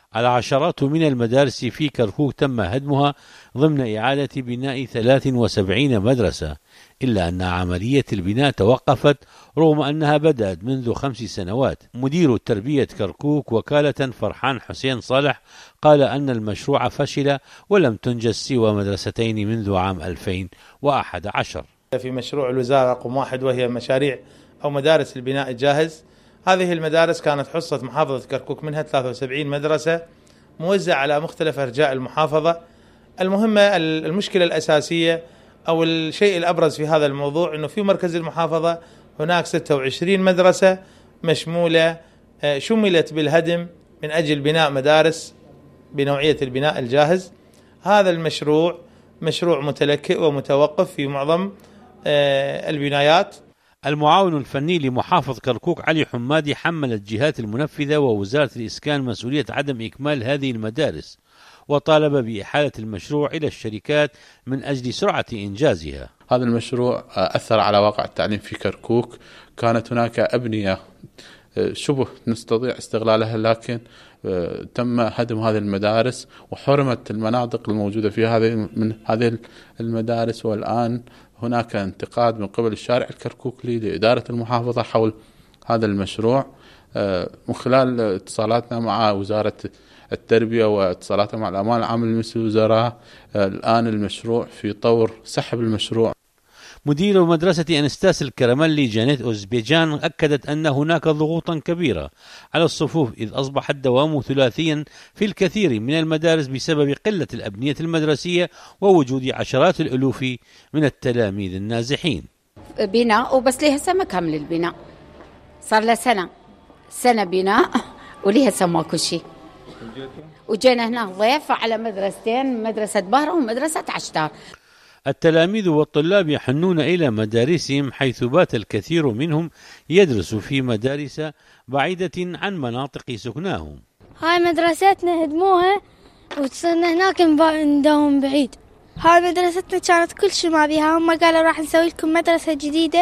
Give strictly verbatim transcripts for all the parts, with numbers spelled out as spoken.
العشرات من المدارس في كركوك تم هدمها ضمن إعادة بناء ثلاث وسبعين مدرسة، إلا أن عملية البناء توقفت رغم أنها بدأت منذ خمس سنوات. مدير تربية كركوك وكالة فرحان حسين صالح قال أن المشروع فشل ولم تنجز سوى مدرستين منذ عام ألفين وأحد عشر. في مشروع الوزارة رقم واحد وهي مشاريع أو مدارس البناء الجاهز، هذه المدارس كانت حصة محافظة كركوك منها ثلاث وسبعين مدرسة موزعة على مختلف أرجاء المحافظة. المهمة المشكلة الأساسية أو الشيء الأبرز في هذا الموضوع أنه في مركز المحافظة هناك ستة وعشرين مدرسة مشمولة شملت بالهدم من أجل بناء مدارس بنوعية البناء الجاهز. هذا المشروع مشروع متلكئ ومتوقف في معظم البنايات. المعاون الفني لمحافظ كركوك علي حمادي حمل الجهات المنفذة ووزارة الإسكان مسؤولية عدم إكمال هذه المدارس، وطالب بإحالة المشروع إلى الشركات من أجل سرعة إنجازها. هذا المشروع أثر على واقع التعليم في كركوك، كانت هناك أبنية شبه نستطيع استغلالها، لكن تم هدم هذه المدارس وحرمت المناطق الموجودة في هذه من هذه المدارس. والآن هناك انتقاد من قبل الشارع الكركوكلي لإدارة المحافظة حول هذا المشروع. من خلال اتصالاتنا مع وزارة التربية واتصالاتنا مع الأمانة العامة لمجلس الوزراء، الآن المشروع في طور سحب المشروع. مدير مدرسة أنستاس الكرملي جانيت أوزبيجان أكدت أن هناك ضغوطا كبيرة على الصفوف، إذ أصبح الدوام ثلاثيا في الكثير من المدارس بسبب قلة الأبنية المدرسية ووجود عشرات الألوف من التلاميذ النازحين. بناء وبس ليه هسه ما كامل البناء، صار له سنة سنة بناء وليه هسه ماكو شيء. وجينا هنا ضيف على مدرستين، مدرسة بهرة ومدرسة عشتار. التلاميذ والطلاب يحنون إلى مدارسهم، حيث بات الكثير منهم يدرس في مدارس بعيدة عن مناطق سكناهم. هاي مدرستنا هدموها وصرنا هناك نداوم بعيد. هاي مدرستنا كانت كل شيء ما بيها، هم قالوا راح نسوي لكم مدرسة جديدة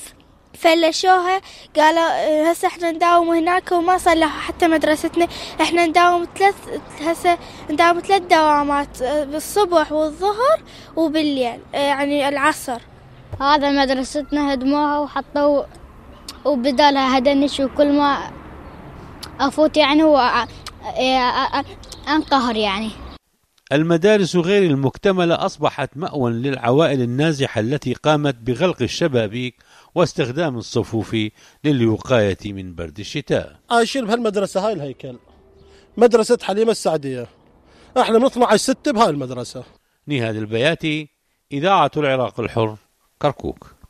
فلشوها، قالوا هسه احنا نداوم هناك وما صلحوا حتى مدرستنا. احنا نداوم ثلاث هسه نداوم ثلاث دوامات بالصبح والظهر وبالليل يعني العصر. هذا مدرستنا هدموها وحطوا وبدالها هدنش، وكل ما افوت يعني هو انقهر. يعني المدارس غير المكتملة أصبحت مأوى للعوائل النازحة التي قامت بغلق الشبابيك واستخدام الصفوف للوقاية من برد الشتاء. عايشين بهالمدرسة هاي الهيكل، مدرسة حليمة السعدية، احنا بنطلع على الستة بهاي المدرسة. نهاد البياتي، إذاعة العراق الحر، كركوك.